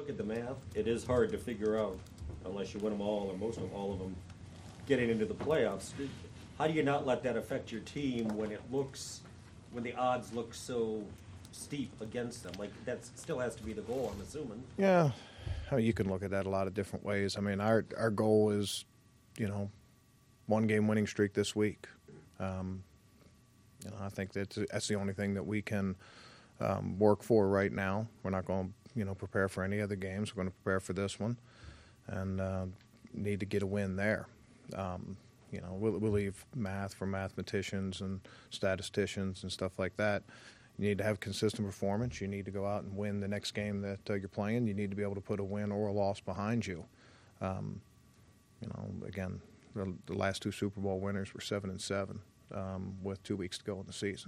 Look at the math. It is hard to figure out, unless you win them all or most of all of them, getting into the playoffs. How do you not let that affect your team when the odds look so steep against them? Like, that still has to be the goal, I'm assuming. Yeah, I mean, you can look at that a lot of different ways. I mean, our goal is, one game winning streak this week. I think that's the only thing that we can work for right now. We're not going to prepare for any other games. We're going to prepare for this one, and need to get a win there. We'll leave math for mathematicians and statisticians and stuff like that. You need to have consistent performance. You need to go out and win the next game that you're playing. You need to be able to put a win or a loss behind you. Again, the last two Super Bowl winners were 7-7 with 2 weeks to go in the season.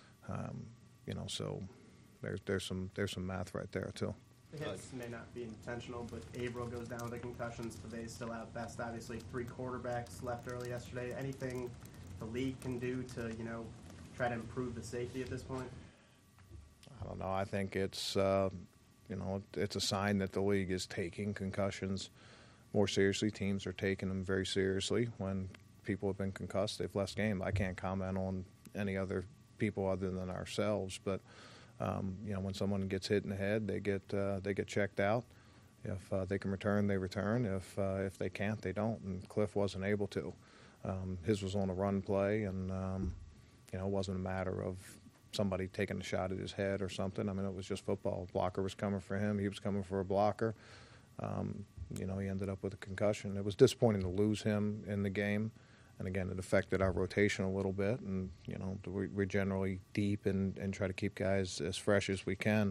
So there's some math right there too. The hits may not be intentional, but Averill goes down with the concussions, but they still have best, obviously, 3 quarterbacks left early yesterday. Anything the league can do to, try to improve the safety at this point? I don't know. I think it's, it's a sign that the league is taking concussions more seriously. Teams are taking them very seriously. When people have been concussed, they've left game. I can't comment on any other people other than ourselves, but when someone gets hit in the head, they get checked out. If they can return, they return. If they can't, they don't. And Cliff wasn't able to. His was on a run play, and it wasn't a matter of somebody taking a shot at his head or something. I mean, it was just football. A blocker was coming for him. He was coming for a blocker. He ended up with a concussion. It was disappointing to lose him in the game. And, again, it affected our rotation a little bit. And, we're generally deep and try to keep guys as fresh as we can.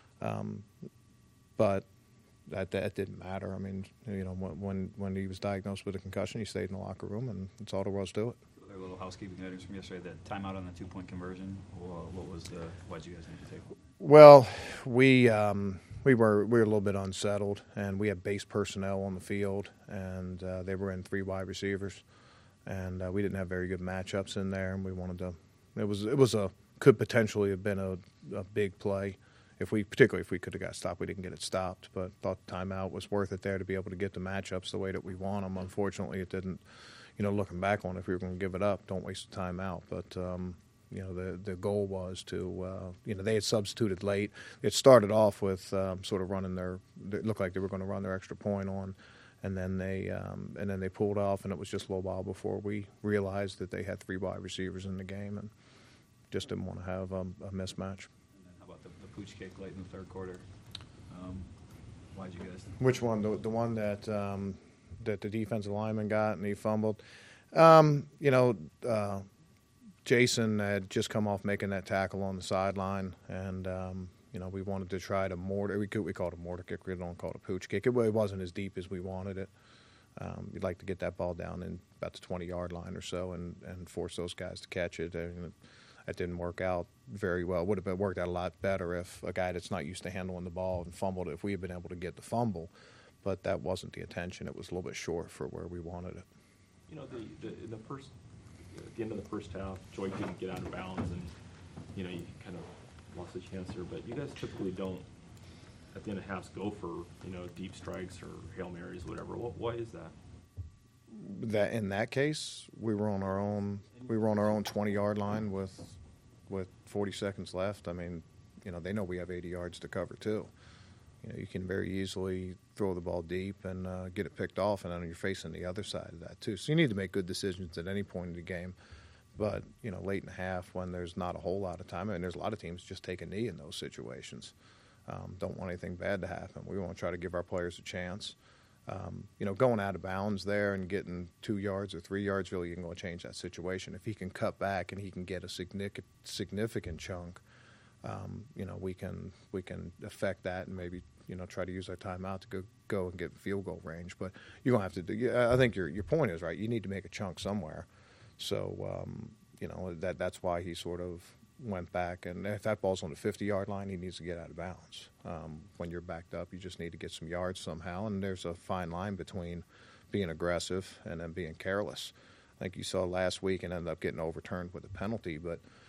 But that didn't matter. I mean, when he was diagnosed with a concussion, he stayed in the locker room, and that's all there was to it. A little housekeeping items from yesterday. The timeout on the 2-point conversion. Why'd you guys need to take? Well, we were a little bit unsettled, and we had base personnel on the field, and they were in 3 wide receivers. And we didn't have very good matchups in there, and we wanted to. Could potentially have been a big play, particularly if we could have got stopped. We didn't get it stopped, but thought the timeout was worth it there to be able to get the matchups the way that we want them. Unfortunately, it didn't. Looking back on it, if we were going to give it up, don't waste the timeout. But the goal was to. They had substituted late. It started off with sort of running It looked like they were going to run their extra point on. And then they pulled off, and it was just a little while before we realized that they had 3 wide receivers in the game, and just didn't want to have a mismatch. And then how about the pooch kick late in the third quarter? Why'd you guys? Which one? The one that the defensive lineman got and he fumbled. Jason had just come off making that tackle on the sideline, and we wanted to try to we called it a mortar kick. We don't call it a pooch kick. It wasn't as deep as we wanted it. You'd like to get that ball down in about the 20-yard line or so and force those guys to catch it. And that didn't work out very well. It would have worked out a lot better if a guy that's not used to handling the ball and fumbled it, if we had been able to get the fumble. But that wasn't the intention. It was a little bit short for where we wanted it. At the end of the first half, Joy couldn't get out of bounds, and you kind of lost a chance there. But you guys typically don't, at the end of halves, go for deep strikes or Hail Marys, whatever. Why is that? That in that case, we were on our own 20-yard line with 40 seconds left. I mean, they know we have 80 yards to cover too. You can very easily throw the ball deep and get it picked off, and then you're facing the other side of that too. So you need to make good decisions at any point in the game. But, late in the half when there's not a whole lot of time, and there's a lot of teams just take a knee in those situations. Don't want anything bad to happen. We want to try to give our players a chance. Going out of bounds there and getting 2 yards or 3 yards really isn't going to change that situation. If he can cut back and he can get a significant chunk, we can affect that and maybe try to use our timeout to go and get field goal range. But you're going to have to do. I think your point is right. You need to make a chunk somewhere. So that's why he sort of went back. And if that ball's on the 50-yard line, he needs to get out of bounds. When you're backed up, you just need to get some yards somehow. And there's a fine line between being aggressive and then being careless. I think you saw last week and ended up getting overturned with a penalty, but.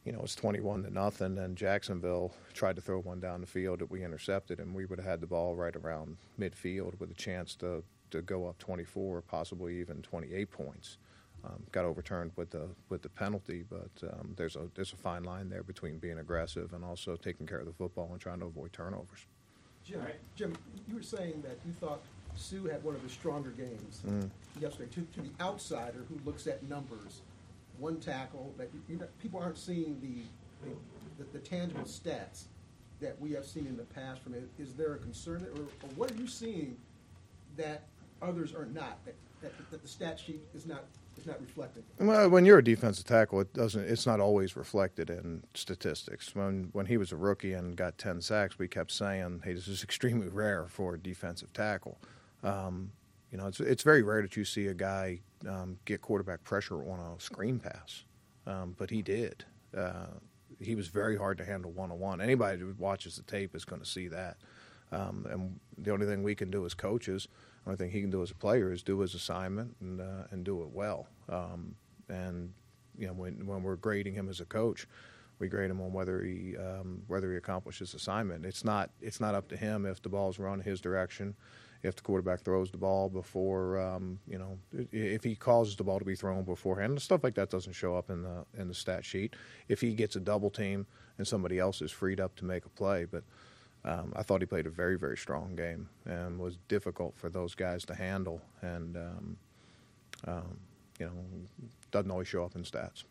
it's 21-0, and Jacksonville tried to throw one down the field that we intercepted, and we would have had the ball right around midfield with a chance to go up 24, possibly even 28 points. Got overturned with the penalty, but there's a fine line there between being aggressive and also taking care of the football and trying to avoid turnovers. Jim, you were saying that you thought Sue had one of his stronger games yesterday. To the outsider who looks at numbers, one tackle, that people aren't seeing the tangible stats that we have seen in the past from it. Is there a concern, or what are you seeing that others are not, that the stat sheet is not reflecting? Well, when you're a defensive tackle, it's not always reflected in statistics. When he was a rookie and got 10 sacks, we kept saying, hey, this is extremely rare for a defensive tackle. It's very rare that you see a guy get quarterback pressure on a screen pass, but he did. He was very hard to handle one-on-one. Anybody who watches the tape is going to see that. And the only thing we can do as coaches, the only thing he can do as a player is do his assignment and do it well. When we're grading him as a coach, we grade him on whether he accomplishes his assignment. It's not up to him if the ball's run his direction, if the quarterback throws the ball before, if he causes the ball to be thrown beforehand. Stuff like that doesn't show up in the stat sheet. If he gets a double team and somebody else is freed up to make a play, but. I thought he played a very, very strong game and was difficult for those guys to handle, and doesn't always show up in stats.